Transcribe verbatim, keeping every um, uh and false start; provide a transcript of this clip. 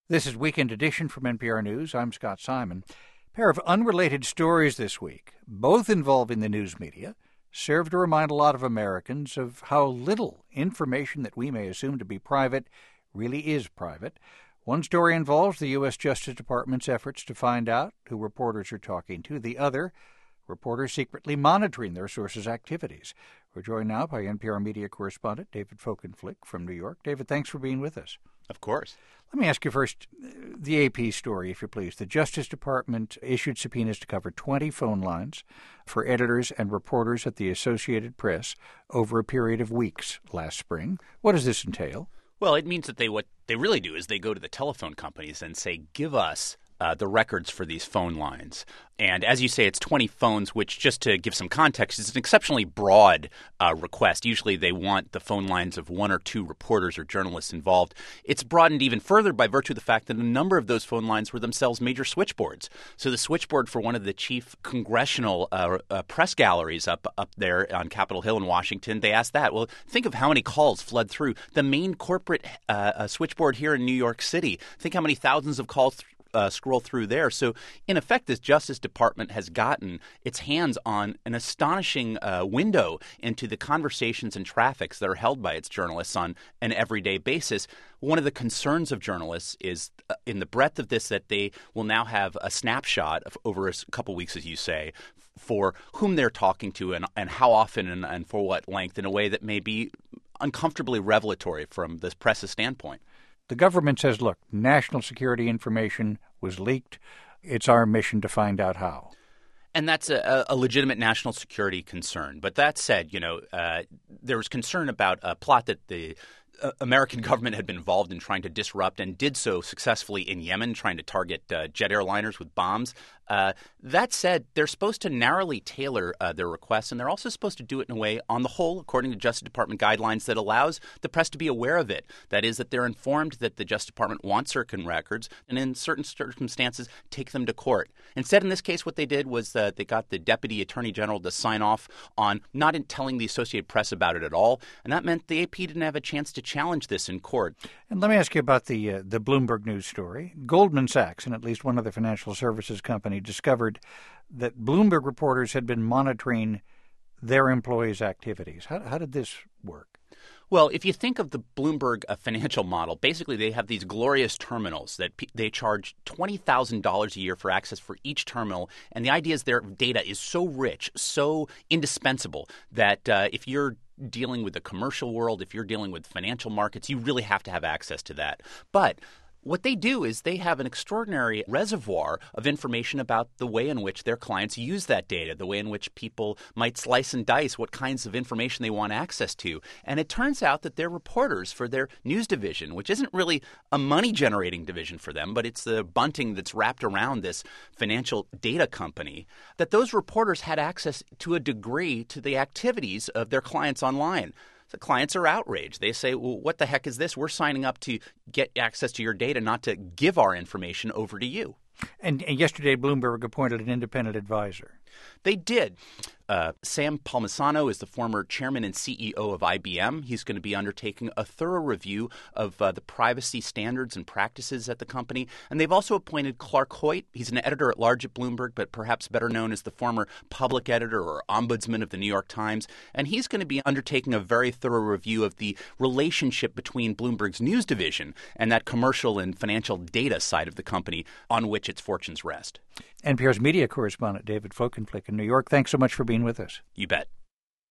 This is Weekend Edition from N P R News. I'm Scott Simon. A pair of unrelated stories this week, both involving the news media, serve to remind a lot of Americans of how little information that we may assume to be private really is private. One story involves the U S Justice Department's efforts to find out who reporters are talking to. The other, reporters secretly monitoring their sources' activities. We're joined now by N P R media correspondent David Folkenflik from New York. David, thanks for being with us. Of course. Let me ask you first, the A P story, if you please. The Justice Department issued subpoenas to cover twenty phone lines for editors and reporters at the Associated Press over a period of weeks last spring. What does this entail? Well, it means that they what they really do is they go to the telephone companies and say, give us uh, the records for these phone lines. And as you say, it's twenty phones, which, just to give some context, is an exceptionally broad uh, request. Usually they want the phone lines of one or two reporters or journalists involved. It's broadened even further by virtue of the fact that a number of those phone lines were themselves major switchboards. So the switchboard for one of the chief congressional uh, uh, press galleries up, up there on Capitol Hill in Washington, they asked that. Well, think of how many calls flood through. The main corporate uh, uh, switchboard here in New York City, think how many thousands of calls th- Uh, scroll through there. So, in effect, this Justice Department has gotten its hands on an astonishing uh, window into the conversations and traffics that are held by its journalists on an everyday basis. One of the concerns of journalists is uh, in the breadth of this that they will now have a snapshot of over a couple weeks, as you say, for whom they're talking to and, and how often and, and for what length in a way that may be uncomfortably revelatory from the press's standpoint. The government says, look, national security information was leaked. It's our mission to find out how. And that's a, a legitimate national security concern. But that said, you know, uh, there was concern about a plot that the uh, American government had been involved in trying to disrupt and did so successfully in Yemen, trying to target uh, jet airliners with bombs. Uh, that said, they're supposed to narrowly tailor uh, their requests, and they're also supposed to do it in a way, on the whole, according to Justice Department guidelines, that allows the press to be aware of it. That is, that they're informed that the Justice Department wants certain records, and in certain circumstances, take them to court. Instead, in this case, what they did was uh, they got the Deputy Attorney General to sign off on not in telling the Associated Press about it at all, and that meant the A P didn't have a chance to challenge this in court. And let me ask you about the uh, the Bloomberg News story. Goldman Sachs and at least one other financial services company discovered that Bloomberg reporters had been monitoring their employees' activities. How, how did this work? Well, if you think of the Bloomberg uh, financial model, basically they have these glorious terminals that p- they charge twenty thousand dollars a year for access for each terminal. And the idea is their data is so rich, so indispensable that uh, if you're dealing with the commercial world, if you're dealing with financial markets, you really have to have access to that. But what they do is they have an extraordinary reservoir of information about the way in which their clients use that data, the way in which people might slice and dice what kinds of information they want access to. And it turns out that they're reporters for their news division, which isn't really a money-generating division for them, but it's the bunting that's wrapped around this financial data company, that those reporters had access to a degree to the activities of their clients online. The clients are outraged. They say, well, what the heck is this? We're signing up to get access to your data, not to give our information over to you. And, and yesterday, Bloomberg appointed an independent advisor. They did. Uh, Sam Palmisano is the former chairman and C E O of I B M. He's going to be undertaking a thorough review of uh, the privacy standards and practices at the company. And they've also appointed Clark Hoyt. He's an editor at large at Bloomberg, but perhaps better known as the former public editor or ombudsman of the New York Times. And he's going to be undertaking a very thorough review of the relationship between Bloomberg's news division and that commercial and financial data side of the company on which its fortunes rest. N P R's media correspondent David Folkenflik in New York, thanks so much for being with us. You bet.